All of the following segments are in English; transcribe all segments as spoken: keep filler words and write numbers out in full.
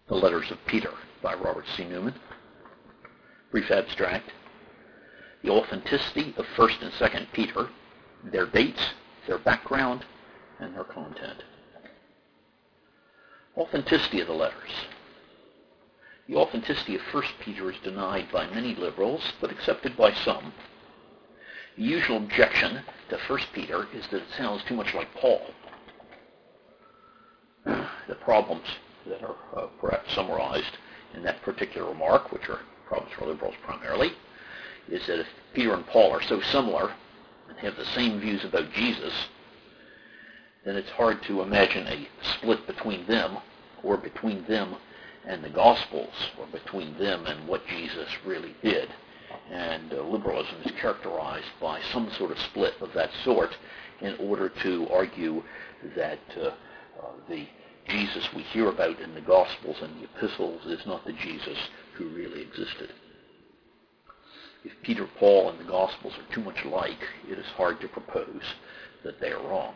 The Letters of Peter by Robert C. Newman. Brief abstract. The authenticity of First and Second Peter, their dates, their background, and their content. Authenticity of the letters. The authenticity of First Peter is denied by many liberals, but accepted by some. The usual objection to First Peter is that it sounds too much like Paul. The problems that are uh, perhaps summarized in that particular remark, which are problems for liberals primarily, is that if Peter and Paul are so similar and have the same views about Jesus, then it's hard to imagine a split between them, or between them and the Gospels, or between them and what Jesus really did. And uh, liberalism is characterized by some sort of split of that sort in order to argue that uh, uh, the Jesus we hear about in the Gospels and the epistles is not the Jesus who really existed. If Peter, Paul, and the Gospels are too much alike, it is hard to propose that they are wrong.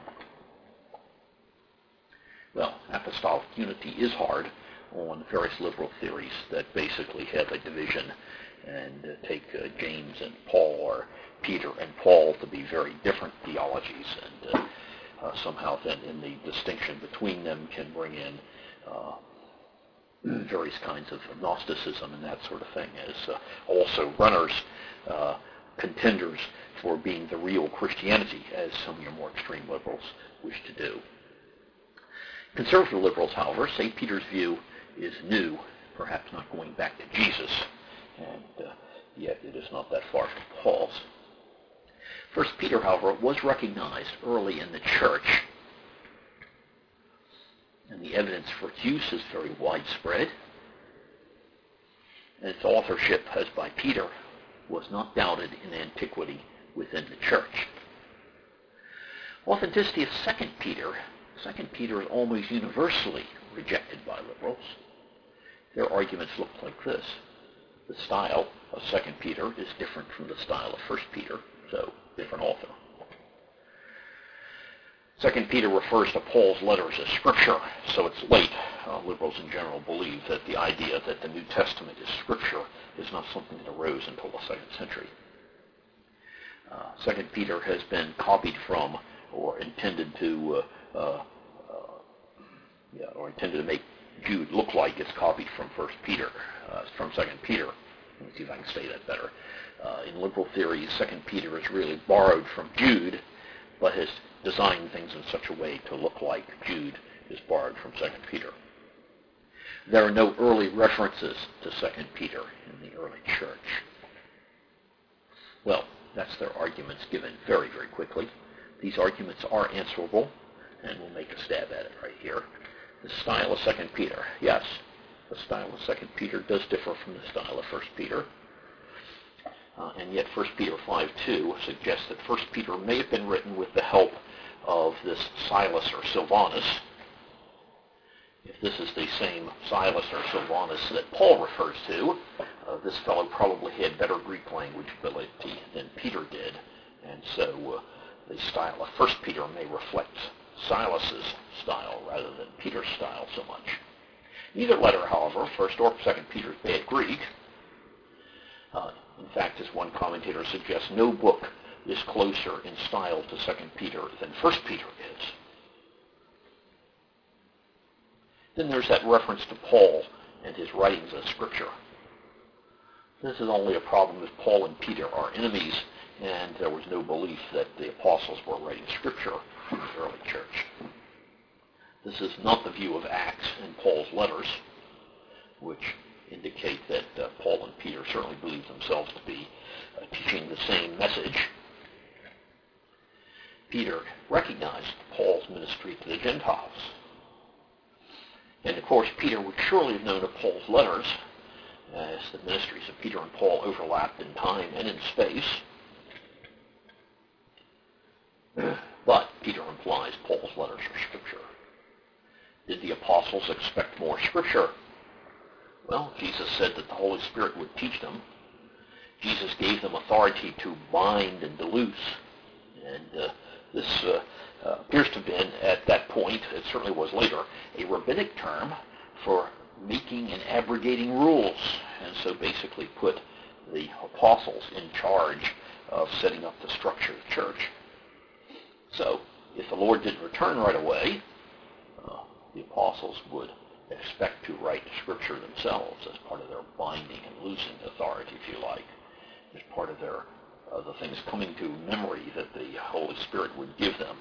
Well, apostolic unity is hard on various liberal theories that basically have a division and uh, take uh, James and Paul or Peter and Paul to be very different theologies, and uh, uh, somehow then in the distinction between them can bring in uh, various kinds of Gnosticism and that sort of thing, as uh, also runners, uh, contenders for being the real Christianity, as some of your more extreme liberals wish to do. Conservative liberals, however, say Peter's view is new, perhaps not going back to Jesus, and uh, yet it is not that far from Paul's. First Peter, however, was recognized early in the church, and the evidence for its use is very widespread, and its authorship, as by Peter, was not doubted in antiquity within the church. Authenticity of Second Peter. Second Peter is almost universally rejected by liberals. Their arguments look like this. The style of Second Peter is different from the style of First Peter, so different author. Second Peter refers to Paul's letters as Scripture, so it's late. Uh, liberals in general believe that the idea that the New Testament is Scripture is not something that arose until the second century. Uh, Second Peter has been copied from, or intended to, uh, uh, uh, yeah, or intended to make Jude look like it's copied from First Peter, uh, from Second Peter. Let me see if I can say that better. Uh, in liberal theory, Second Peter is really borrowed from Jude, but has designed things in such a way to look like Jude is borrowed from Second Peter. There are no early references to Second Peter in the early church. Well, that's their arguments given very, very quickly. These arguments are answerable, and we'll make a stab at it right here. The style of Second Peter. Yes, the style of Second Peter does differ from the style of First Peter. Uh, and yet First Peter five two suggests that First Peter may have been written with the help of this Silas or Silvanus. If this is the same Silas or Silvanus that Paul refers to, uh, this fellow probably had better Greek language ability than Peter did, and so uh, the style of First Peter may reflect Silas's style rather than Peter's style so much. Neither letter, however, First or Second Peter, is bad Greek. Uh, in fact, as one commentator suggests, no book is closer in style to Second Peter than First Peter is. Then there's that reference to Paul and his writings as Scripture. This is only a problem if Paul and Peter are enemies, and there was no belief that the apostles were writing Scripture in the early church. This is not the view of Acts and Paul's letters, which indicate that uh, Paul and Peter certainly believed themselves to be uh, teaching the same message. Peter recognized Paul's ministry to the Gentiles. And of course, Peter would surely have known of Paul's letters, as the ministries of Peter and Paul overlapped in time and in space. But Peter implies Paul's letters are Scripture. Did the apostles expect more Scripture? Well, Jesus said that the Holy Spirit would teach them. Jesus gave them authority to bind and to loose. And uh, this uh, uh, appears to have been, at that point, it certainly was later, a rabbinic term for making and abrogating rules, and so basically put the apostles in charge of setting up the structure of the church. So, if the Lord didn't return right away, uh, the apostles would expect to write Scripture themselves as part of their binding and loosing authority, if you like, as part of their uh, the things coming to memory that the Holy Spirit would give them.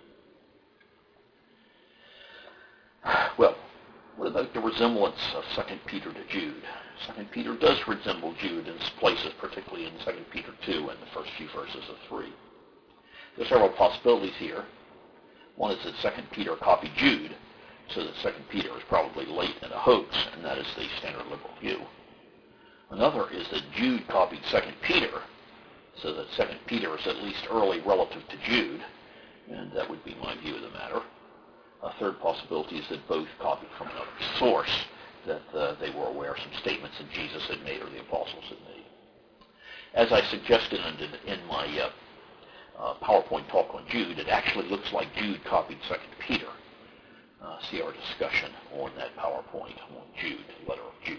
Well, what about the resemblance of Second Peter to Jude? Second Peter does resemble Jude in places, particularly in Second Peter two and the first few verses of three. There are several possibilities here. One is that Second Peter copied Jude, so that Second Peter is probably late and a hoax, and that is the standard liberal view. Another is that Jude copied Second Peter, so that Second Peter is at least early relative to Jude, and that would be my view of the matter. A third possibility is that both copied from another source, that uh, they were aware of some statements that Jesus had made or the apostles had made. As I suggested in, in my uh, uh, PowerPoint talk on Jude, it actually looks like Jude copied Second Peter. Uh, see our discussion on that PowerPoint on Jude, the letter of Jude.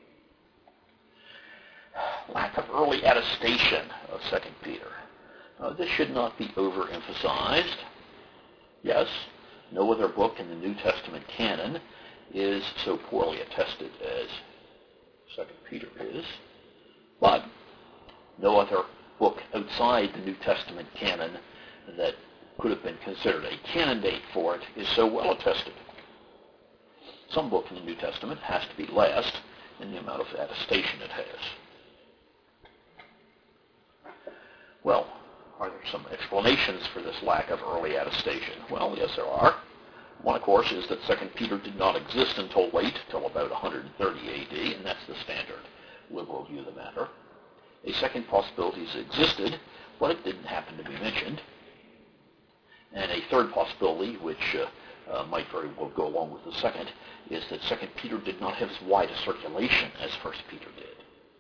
Lack of early attestation of Second Peter. Uh, this should not be overemphasized. Yes, no other book in the New Testament canon is so poorly attested as Second Peter is, but no other book outside the New Testament canon that could have been considered a canon date for it is so well attested. Some book in the New Testament has to be last in the amount of attestation it has. Well, are there some explanations for this lack of early attestation? Well, yes, there are. One, of course, is that Second Peter did not exist until late, till about one hundred thirty A D, and that's the standard liberal view of the matter. A second possibility is it existed, but it didn't happen to be mentioned. And a third possibility, which uh, uh, might very well go along with the second, is that Second Peter did not have as wide a circulation as First Peter did.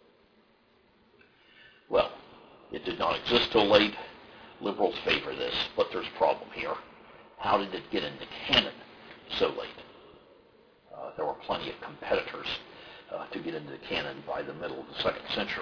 Well, it did not exist till late. Liberals favor this, but there's a problem here. How did it get into canon so late? Uh, there were plenty of competitors uh, to get into the canon by the middle of the second century.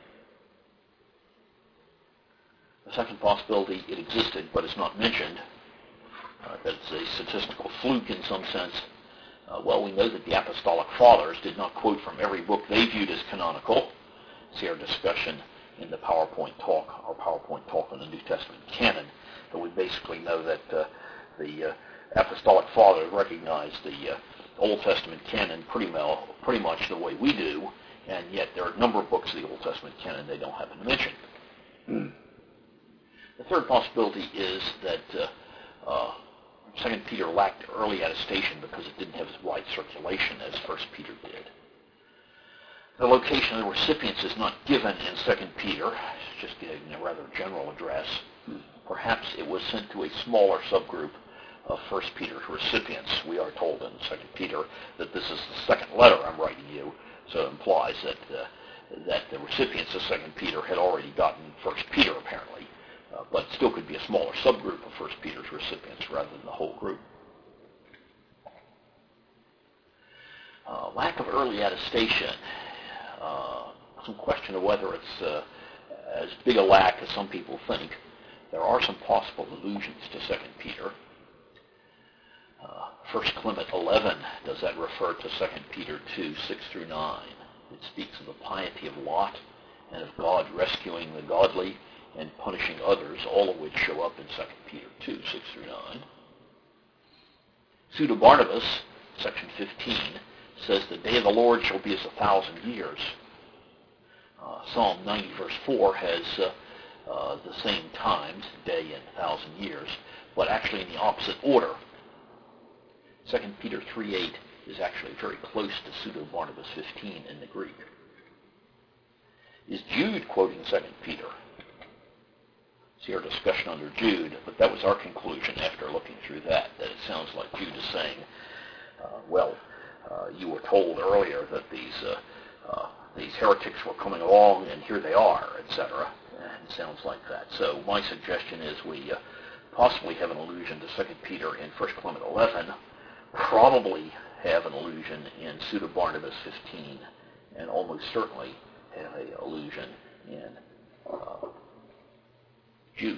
The second possibility, it existed but is not mentioned. Uh, that's a statistical fluke in some sense. Uh, well, we know that the Apostolic Fathers did not quote from every book they viewed as canonical. See our discussion in the PowerPoint talk, our PowerPoint talk on the New Testament canon. But we basically know that uh, the uh, Apostolic Fathers recognized the uh, Old Testament canon pretty, well, pretty much the way we do, and yet there are a number of books of the Old Testament canon they don't happen to mention. Mm. The third possibility is that uh, uh, Second Peter lacked early attestation because it didn't have as wide circulation as First Peter did. The location of the recipients is not given in Second Peter. It's just giving a rather general address. Perhaps it was sent to a smaller subgroup of First Peter's recipients. We are told in Second Peter that this is the second letter I'm writing you, so it implies that uh, that the recipients of Second Peter had already gotten First Peter, apparently, uh, but still could be a smaller subgroup of First Peter's recipients rather than the whole group. Uh, lack of early attestation. Uh, some question of whether it's uh, as big a lack as some people think. There are some possible allusions to Second Peter. Uh, First Clement eleven, does that refer to Second Peter two, six through nine? It speaks of the piety of Lot and of God rescuing the godly and punishing others, all of which show up in Second Peter two, six through nine. Pseudo-Barnabas, section fifteen, says the day of the Lord shall be as a thousand years. Uh, Psalm ninety, verse four has uh, uh, the same times, day and thousand years, but actually in the opposite order. Second Peter three eight is actually very close to Pseudo-Barnabas fifteen in the Greek. Is Jude quoting Second Peter? See our discussion under Jude, but that was our conclusion after looking through that, that it sounds like Jude is saying, uh, well, uh, you were told earlier that these uh, uh, these heretics were coming along, and here they are, et cetera. And it sounds like that. So my suggestion is we uh, possibly have an allusion to Second Peter in First Clement eleven, probably have an allusion in Pseudo-Barnabas fifteen, and almost certainly have an allusion in uh, Jude.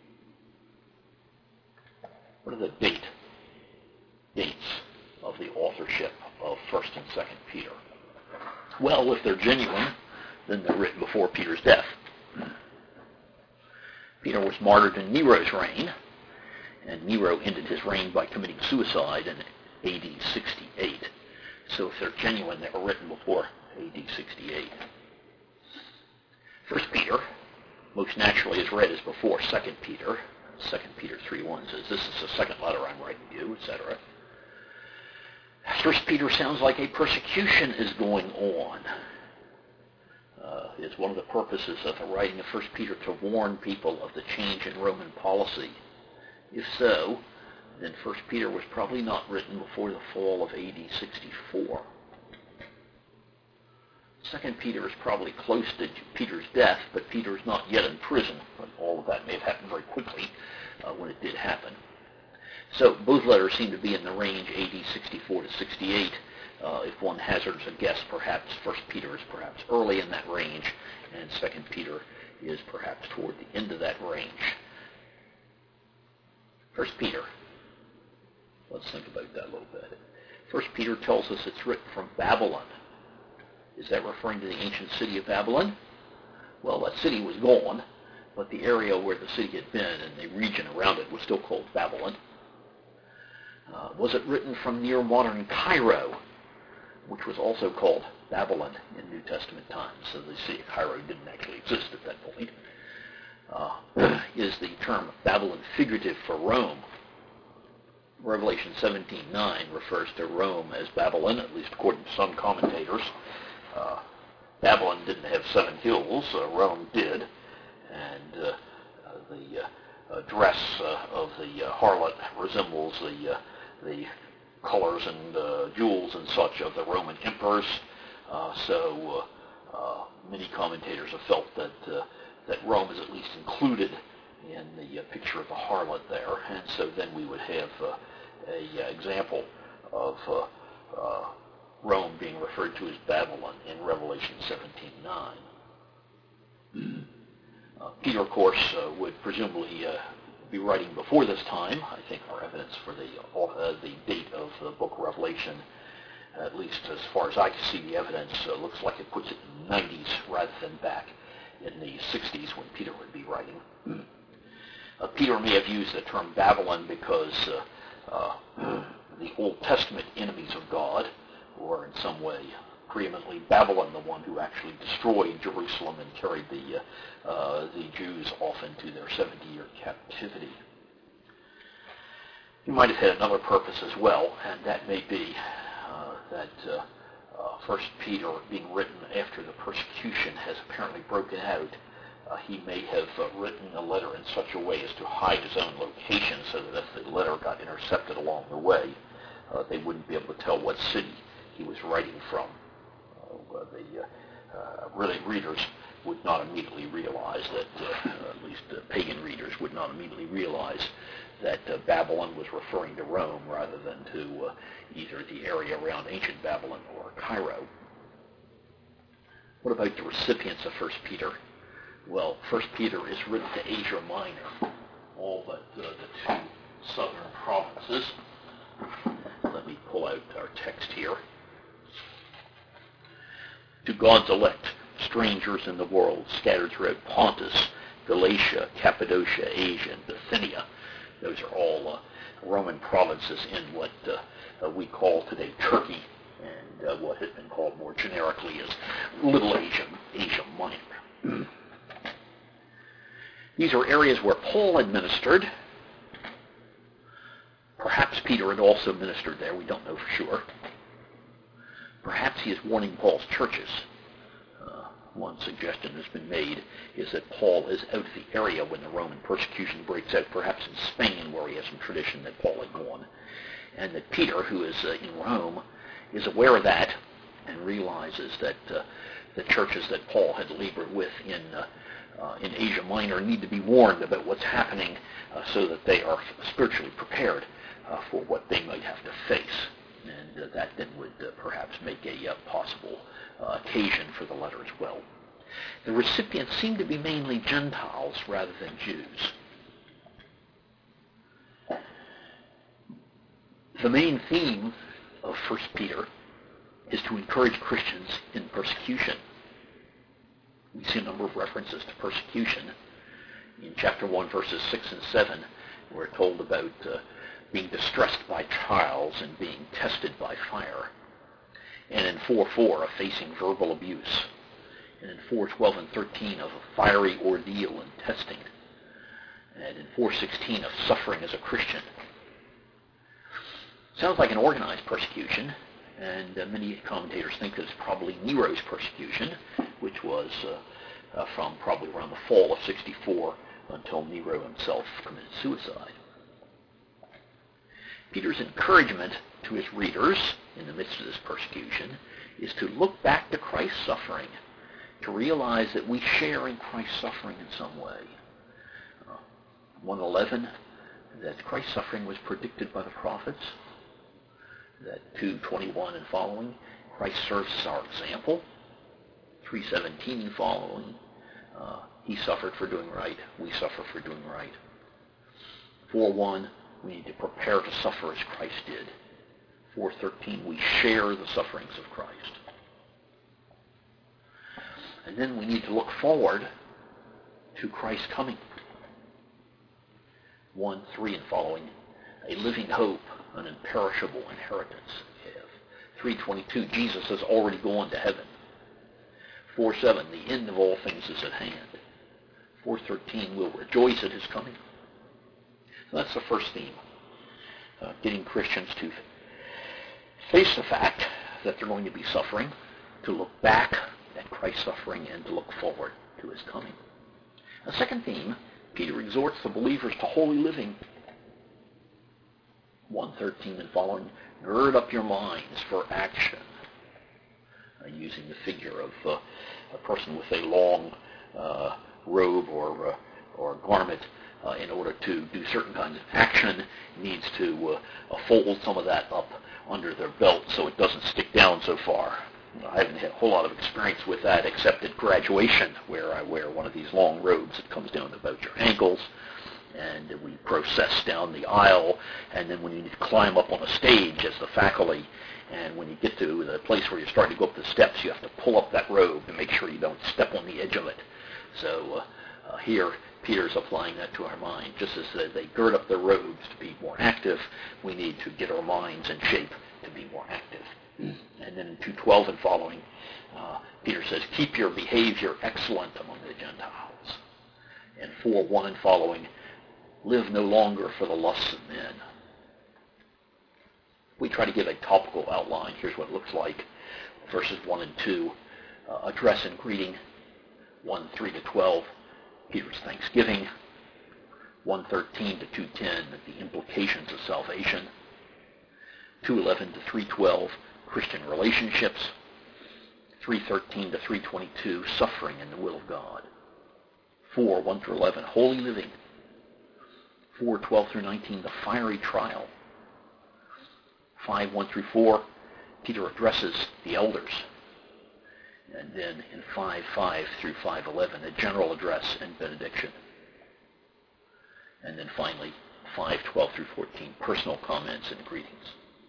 What are the date, dates of the authorship of First and Second Peter? Well, if they're genuine, then they're written before Peter's death. Peter was martyred in Nero's reign, and Nero ended his reign by committing suicide in A D sixty-eight. So if they're genuine, they were written before A D sixty-eight. First Peter, most naturally, is read as before Second Peter. Second Peter three one says, "This is the second letter I'm writing you," et cetera. First Peter sounds like a persecution is going on. Uh, it's one of the purposes of the writing of First Peter to warn people of the change in Roman policy. If so, then First Peter was probably not written before the fall of A D sixty-four. Second Peter is probably close to Peter's death, but Peter is not yet in prison. But all of that may have happened very quickly uh, when it did happen. So both letters seem to be in the range A D sixty-four to sixty-eight. Uh, if one hazards a guess, perhaps First Peter is perhaps early in that range, and Second Peter is perhaps toward the end of that range. First Peter. Let's think about that a little bit. First Peter tells us it's written from Babylon. Is that referring to the ancient city of Babylon? Well, that city was gone, but the area where the city had been and the region around it was still called Babylon. Uh, was it written from near modern Cairo, which was also called Babylon in New Testament times? So the city of Cairo didn't actually exist at that point. Uh, is the term Babylon figurative for Rome? Revelation seventeen nine refers to Rome as Babylon, at least according to some commentators. Uh, Babylon didn't have seven hills, uh, Rome did, and uh, uh, the uh, uh, dress uh, of the uh, harlot resembles the uh, the colors and uh, jewels and such of the Roman emperors. Uh, so uh, uh, many commentators have felt that uh, that Rome is at least included in the uh, picture of the harlot there, and so then we would have uh, a uh, example of uh, uh, Rome being referred to as Babylon in Revelation seventeen nine. Uh, Peter, of course, uh, would presumably uh, be writing before this time. I think our evidence for the uh, the date of the book of Revelation, at least as far as I can see the evidence, uh, looks like it puts it in the nineties rather than back in the sixties when Peter would be writing. Uh, Peter may have used the term Babylon because uh, uh, the Old Testament enemies of God were in some way preeminently Babylon, the one who actually destroyed Jerusalem and carried the uh, uh, the Jews off into their seventy-year captivity. He might have had another purpose as well, and that may be uh, that uh, uh, First Peter, being written after the persecution has apparently broken out, uh, he may have uh, written a letter in such a way as to hide his own location, so that if the letter got intercepted along the way, uh, they wouldn't be able to tell what city he was writing from. Uh, the uh, uh, really readers would not immediately realize that, uh, at least uh, pagan readers would not immediately realize that uh, Babylon was referring to Rome rather than to uh, either the area around ancient Babylon or Cairo. What about the recipients of First Peter? Well, First Peter is written to Asia Minor, all but uh, the two southern provinces. Let me pull out our text here. To God's elect, strangers in the world, scattered throughout Pontus, Galatia, Cappadocia, Asia, and Bithynia. Those are all uh, Roman provinces in what uh, uh, we call today Turkey, and uh, what has been called more generically as Little Asia, Asia Minor. These are areas where Paul had ministered. Perhaps Peter had also ministered there. We don't know for sure. Perhaps he is warning Paul's churches. Uh, one suggestion that's been made is that Paul is out of the area when the Roman persecution breaks out, perhaps in Spain, where he has some tradition that Paul had gone, and that Peter, who is uh, in Rome, is aware of that and realizes that uh, the churches that Paul had labored with in uh, uh, in Asia Minor need to be warned about what's happening uh, so that they are spiritually prepared uh, for what they might have to face. and uh, that then would uh, perhaps make a uh, possible uh, occasion for the letter as well. The recipients seem to be mainly Gentiles rather than Jews. The main theme of First Peter is to encourage Christians in persecution. We see a number of references to persecution. In chapter one, verses six and seven, we're told about uh, being distressed by trials and being tested by fire. And in four four, of facing verbal abuse. And in four twelve and thirteen, of a fiery ordeal and testing. And in four sixteen, of suffering as a Christian. Sounds like an organized persecution, and uh, many commentators think that it's probably Nero's persecution, which was uh, uh, from probably around the fall of sixty-four until Nero himself committed suicide. Peter's encouragement to his readers in the midst of this persecution is to look back to Christ's suffering, to realize that we share in Christ's suffering in some way. Uh, one eleven, that Christ's suffering was predicted by the prophets. That two twenty-one and following, Christ serves as our example. three seventeen and following, uh, he suffered for doing right, we suffer for doing right. four one, we need to prepare to suffer as Christ did. four thirteen, we share the sufferings of Christ. And then we need to look forward to Christ's coming. one three and following, a living hope, an imperishable inheritance we have. three twenty-two, Jesus has already gone to heaven. four seven, the end of all things is at hand. four thirteen, we'll rejoice at his coming. So that's the first theme, uh, getting Christians to face the fact that they're going to be suffering, to look back at Christ's suffering, and to look forward to his coming. The second theme, Peter exhorts the believers to holy living. one thirteen and following, gird up your minds for action. Uh, using the figure of uh, a person with a long uh, robe or uh, or garment uh, in order to do certain kinds of action, needs to uh, uh, fold some of that up under their belt so it doesn't stick down so far. I haven't had a whole lot of experience with that except at graduation, where I wear one of these long robes that comes down to about your ankles, and we process down the aisle, and then when you need to climb up on a stage as the faculty, and when you get to the place where you're starting to go up the steps, you have to pull up that robe and make sure you don't step on the edge of it. So uh, uh, here, Peter's applying that to our mind. Just as uh, they gird up their robes to be more active, we need to get our minds in shape to be more active. And then in two twelve and following, uh, Peter says, keep your behavior excellent among the Gentiles. And four one and following, live no longer for the lusts of men. We try to give a topical outline. Here's what it looks like. Verses one and two, uh, address and greeting. one three to twelve, Peter's thanksgiving. one thirteen to two ten, the implications of salvation. two eleven to three twelve, Christian relationships. three thirteen to three twenty-two, suffering in the will of God. four one through eleven, holy living. four twelve through nineteen, the fiery trial. five one through four, Peter addresses the elders. And then in five five through five eleven, a general address and benediction. And then finally, five twelve through fourteen, personal comments and greetings.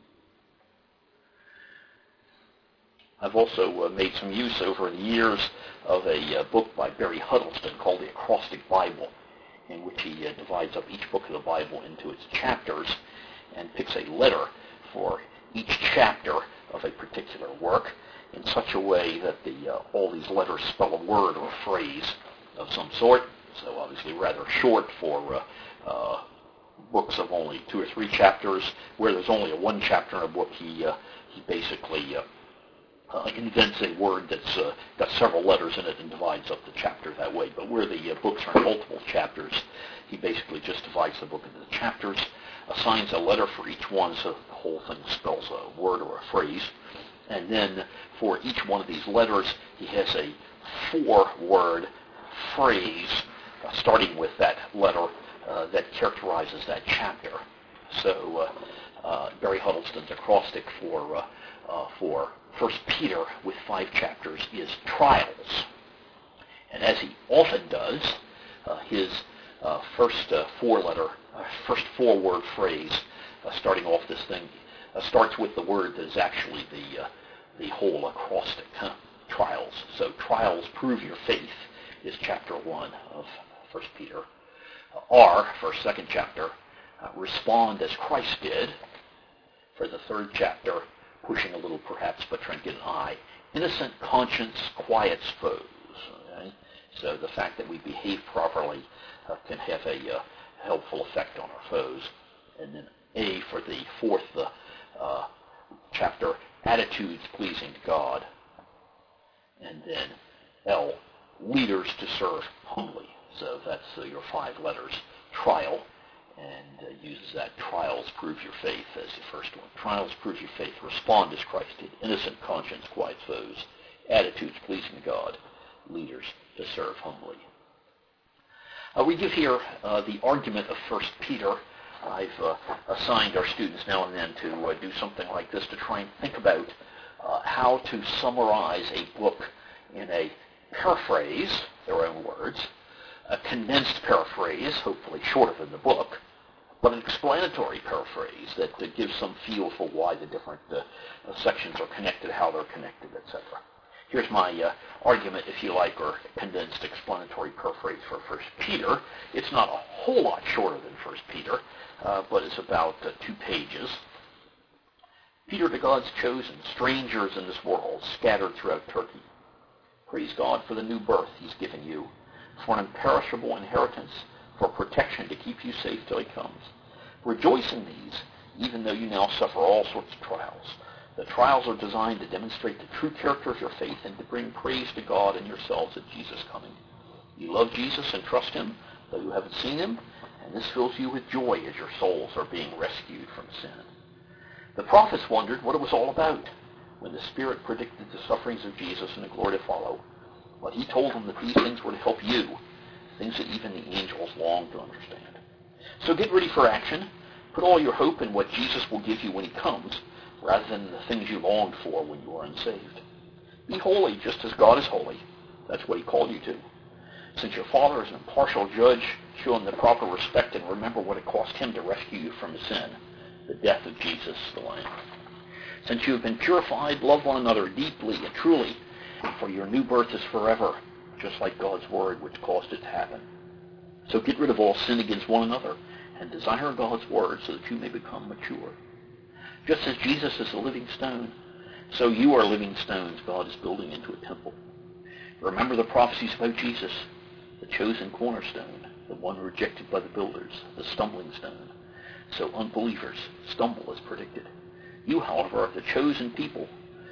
I've also uh, made some use over the years of a uh, book by Barry Huddleston called The Acrostic Bible, in which he uh, divides up each book of the Bible into its chapters and picks a letter for each chapter of a particular work in such a way that the uh, all these letters spell a word or a phrase of some sort. So obviously rather short for uh, uh, books of only two or three chapters. Where there's only a one chapter in a book, he uh, he basically uh, uh, invents a word that's uh, got several letters in it and divides up the chapter that way. But where the uh, books are in multiple chapters, he basically just divides the book into the chapters, assigns a letter for each one so the whole thing spells a word or a phrase. And then for each one of these letters, he has a four-word phrase uh, starting with that letter uh, that characterizes that chapter. So uh, Barry Huddleston's acrostic for uh, uh, for First Peter with five chapters is trials. And as he often does, uh, his uh, first uh, four-letter, uh, first four-word phrase, uh, starting off this thing, uh, starts with the word that is actually the uh, the whole acrostic. Huh? Trials. So trials prove your faith is chapter one of First Peter. Uh, R, for second chapter, uh, respond as Christ did. For the third chapter, pushing a little perhaps, but trying to get an I. Innocent conscience quiets foes. Okay? So the fact that we behave properly uh, can have a uh, helpful effect on our foes. And then A for the fourth uh, uh, chapter, attitudes pleasing to God. And then L, leaders to serve humbly. So that's uh, your five letters. Trial, and uh, uses that trials prove your faith as the first one. Trials prove your faith. Respond as Christ did. Innocent conscience quiets foes. Attitudes pleasing to God. Leaders to serve humbly. Uh, we give here uh, the argument of First Peter. I've uh, assigned our students now and then to uh, do something like this to try and think about uh, how to summarize a book in a paraphrase, their own words, a condensed paraphrase, hopefully shorter than the book, but an explanatory paraphrase that uh, gives some feel for why the different uh, uh, sections are connected, how they're connected, et cetera. Here's my uh, argument, if you like, or condensed explanatory paraphrase for First Peter. It's not a whole lot shorter than First Peter, uh, but it's about uh, two pages. Peter to God's chosen, strangers in this world, scattered throughout Turkey. Praise God for the new birth he's given you, for an imperishable inheritance, for protection to keep you safe till he comes. Rejoice in these, even though you now suffer all sorts of trials. The trials are designed to demonstrate the true character of your faith and to bring praise to God and yourselves at Jesus' coming. You love Jesus and trust him, though you haven't seen him, and this fills you with joy as your souls are being rescued from sin. The prophets wondered what it was all about when the Spirit predicted the sufferings of Jesus and the glory to follow. But he told them that these things were to help you, things that even the angels long to understand. So get ready for action. Put all your hope in what Jesus will give you when he comes, rather than the things you longed for when you were unsaved. Be holy just as God is holy. That's what he called you to. Since your Father is an impartial judge, show him the proper respect and remember what it cost him to rescue you from sin, the death of Jesus the Lamb. Since you have been purified, love one another deeply and truly, for your new birth is forever, just like God's word which caused it to happen. So get rid of all sin against one another and desire God's word so that you may become mature. Just as Jesus is a living stone, so you are living stones God is building into a temple. Remember the prophecies about Jesus, the chosen cornerstone, the one rejected by the builders, the stumbling stone. So unbelievers stumble as predicted. You, however, are the chosen people,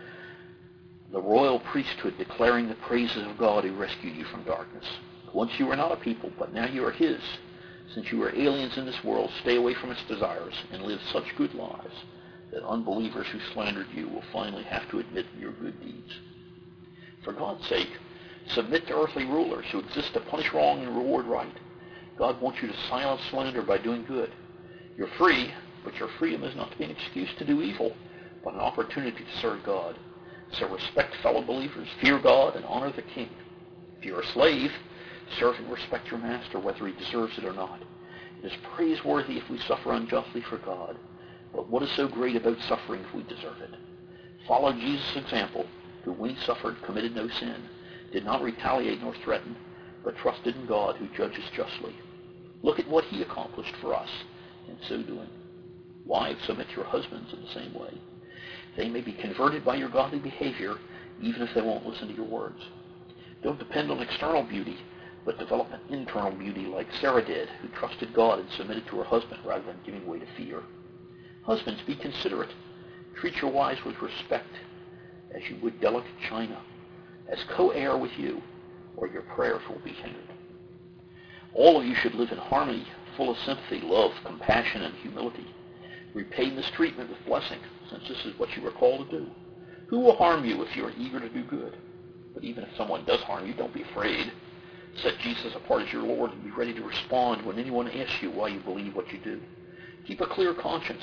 the royal priesthood declaring the praises of God who rescued you from darkness. Once you were not a people, but now you are his. Since you are aliens in this world, stay away from its desires and live such good lives that unbelievers who slandered you will finally have to admit your good deeds. For God's sake, submit to earthly rulers who exist to punish wrong and reward right. God wants you to silence slander by doing good. You're free, but your freedom is not to be an excuse to do evil, but an opportunity to serve God. So respect fellow believers, fear God, and honor the king. If you're a slave, serve and respect your master, whether he deserves it or not. It is praiseworthy if we suffer unjustly for God, but what is so great about suffering if we deserve it? Follow Jesus' example, who when he suffered committed no sin, did not retaliate nor threaten, but trusted in God who judges justly. Look at what he accomplished for us in so doing. Wives, submit to your husbands in the same way. They may be converted by your godly behavior, even if they won't listen to your words. Don't depend on external beauty, but develop an internal beauty like Sarah did, who trusted God and submitted to her husband rather than giving way to fear. Husbands, be considerate. Treat your wives with respect, as you would delicate china, as co-heir with you, or your prayers will be hindered. All of you should live in harmony, full of sympathy, love, compassion, and humility. Repay mistreatment with blessing, since this is what you were called to do. Who will harm you if you are eager to do good? But even if someone does harm you, don't be afraid. Set Jesus apart as your Lord and be ready to respond when anyone asks you why you believe what you do. Keep a clear conscience.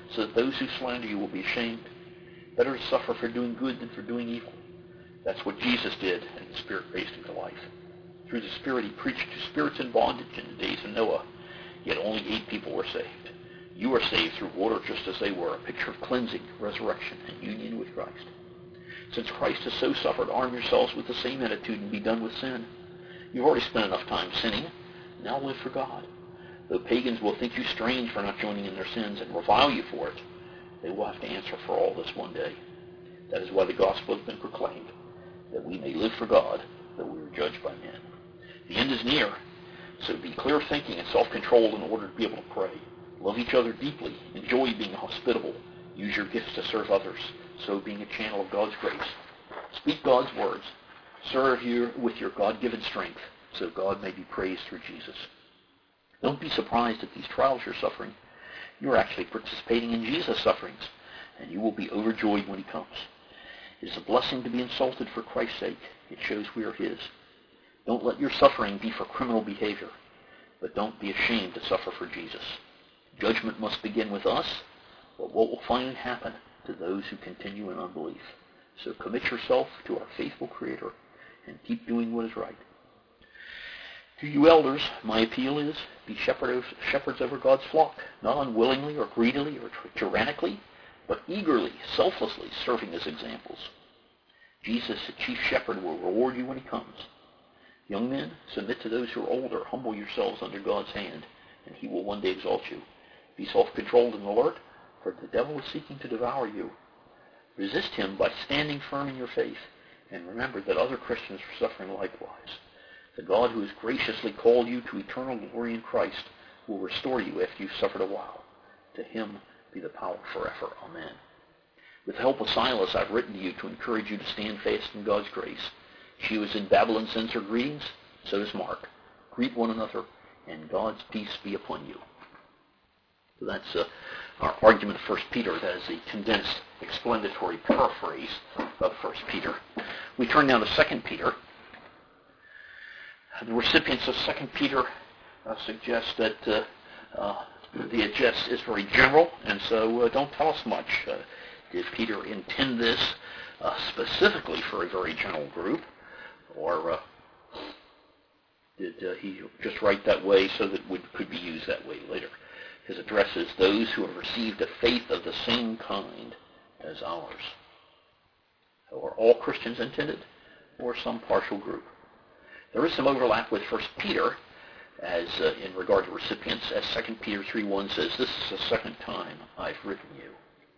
so that those who slander you will be ashamed. Better to suffer for doing good than for doing evil. That's what Jesus did, and the Spirit raised him to life. Through the Spirit, he preached to spirits in bondage in the days of Noah, yet only eight people were saved. You are saved through water just as they were, a picture of cleansing, resurrection, and union with Christ. Since Christ has so suffered, arm yourselves with the same attitude and be done with sin. You've already spent enough time sinning. Now live for God. Though pagans will think you strange for not joining in their sins and revile you for it, they will have to answer for all this one day. That is why the gospel has been proclaimed, that we may live for God, though we are judged by men. The end is near, so be clear thinking and self-controlled in order to be able to pray. Love each other deeply. Enjoy being hospitable. Use your gifts to serve others, so being a channel of God's grace. Speak God's words. Serve you with your God-given strength, so God may be praised through Jesus. Don't be surprised at these trials you're suffering. You're actually participating in Jesus' sufferings, and you will be overjoyed when he comes. It is a blessing to be insulted for Christ's sake. It shows we are his. Don't let your suffering be for criminal behavior, but don't be ashamed to suffer for Jesus. Judgment must begin with us, but what will finally happen to those who continue in unbelief? So commit yourself to our faithful Creator and keep doing what is right. To you elders, my appeal is, be shepherds over God's flock, not unwillingly or greedily or tyrannically, but eagerly, selflessly serving as examples. Jesus, the chief shepherd, will reward you when he comes. Young men, submit to those who are older. Humble yourselves under God's hand, and he will one day exalt you. Be self-controlled and alert, for the devil is seeking to devour you. Resist him by standing firm in your faith, and remember that other Christians are suffering likewise. The God who has graciously called you to eternal glory in Christ will restore you after you've suffered a while. To him be the power forever. Amen. With the help of Silas, I've written to you to encourage you to stand fast in God's grace. She who is in Babylon sends her greetings, so does Mark. Greet one another, and God's peace be upon you. So that's uh, our argument of First Peter. That is the condensed, explanatory paraphrase of First Peter. We turn now to Second Peter. The recipients of Second Peter uh, suggest that uh, uh, the address is very general, and so uh, don't tell us much. Uh, did Peter intend this uh, specifically for a very general group, or uh, did uh, he just write that way so that it could be used that way later? His address is those who have received a faith of the same kind as ours. So are all Christians intended, or some partial group? There is some overlap with First Peter, as uh, in regard to recipients, as Second Peter three one says, this is the second time I've written you.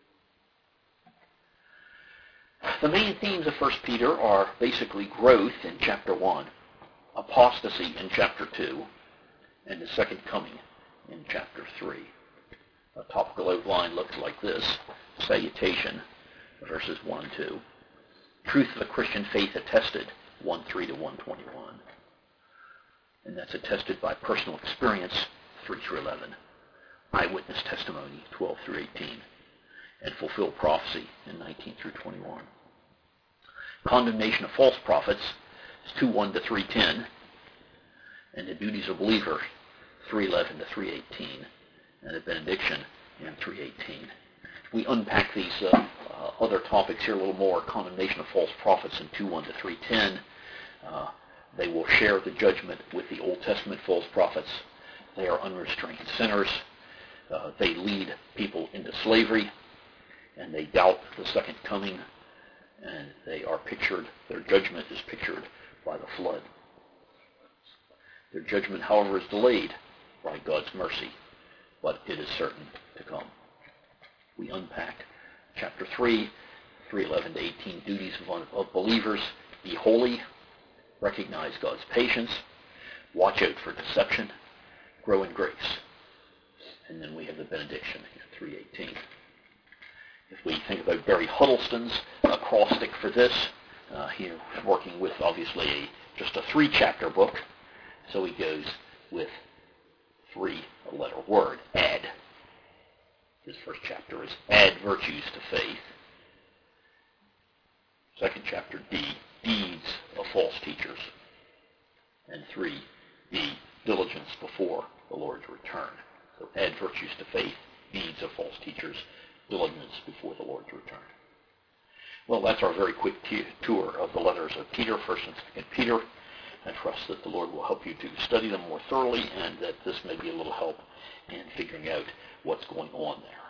The main themes of First Peter are basically growth in chapter one, apostasy in chapter two, and the second coming in chapter three. A topical outline looks like this. Salutation, verses one and two. Truth of the Christian faith attested, one three to one twenty-one. And that's attested by personal experience, three through eleven. Eyewitness testimony, twelve through eighteen. And fulfilled prophecy in nineteen through twenty-one. Condemnation of false prophets is two one to three ten. And the duties of believers, three eleven to three eighteen. And the benediction in three eighteen. We unpack these uh, uh, other topics here a little more. Condemnation of false prophets in two one to three ten. Uh, they will share the judgment with the Old Testament false prophets. They are unrestrained sinners. Uh, they lead people into slavery, and they doubt the second coming, and they are pictured, their judgment is pictured by the flood. Their judgment, however, is delayed by God's mercy, but it is certain to come. We unpack chapter three, three eleven to eighteen, duties of, of believers. Be holy, recognize God's patience, watch out for deception, grow in grace. And then we have the benediction in three eighteen. If we think about Barry Huddleston's acrostic for this, uh, he's working with obviously a, just a three-chapter book, so he goes with three-letter word, add. His first chapter is add virtues to faith. Second chapter, D, deeds of false teachers. And three, D, diligence before the Lord's return. So add virtues to faith, deeds of false teachers will admit us before the Lord's return. Well, that's our very quick t- tour of the letters of Peter, First and Second Peter. I trust that the Lord will help you to study them more thoroughly, and that this may be a little help in figuring out what's going on there.